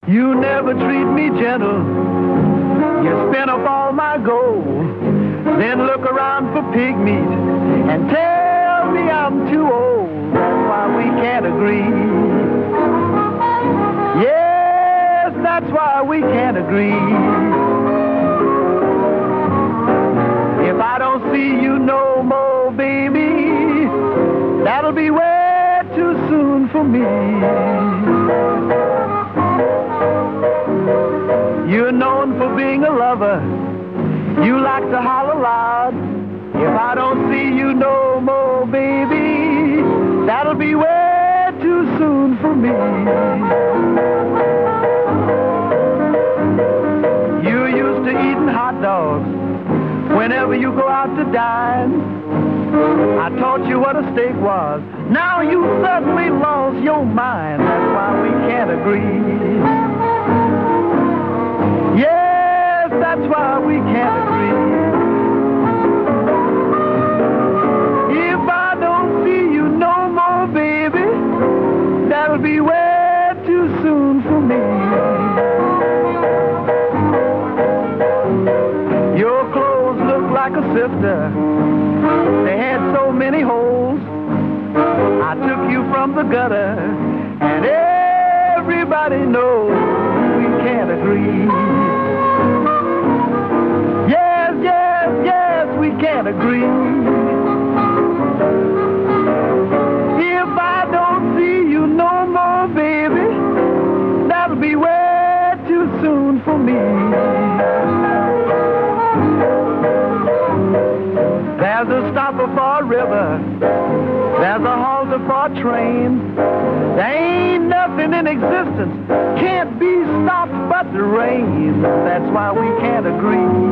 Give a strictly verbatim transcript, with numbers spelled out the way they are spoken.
You never treat me gentle. You spend up all my gold. Then look around for pig meat and tell me I'm too old. That's why we can't agree. Yes, that's why we can't agree. If I don't see you no more, baby, that'll be way too soon for me. You're known for being a lover. You like to holler loud. If I don't see you no more, baby, that'll be way too soon for me. You're used to eating hot dogs whenever you go out to dine. I taught you what a steak was. Now you suddenly lost your mind. That's why we can't agree. Yes, that's why we can't agree. If I don't see you no more, baby, that'll be way too soon for me. Your clothes look like a sifter. They had so many holes. I took you from the gutter, and everybody knows we can't agree. Yes, yes, yes, we can't agree. If I don't see you no more, baby, that'll be way too soon for me. There's a stopper for a river. There's a halter for a train. There ain't nothing in existence can't be stopped but the rain. That's why we can't agree.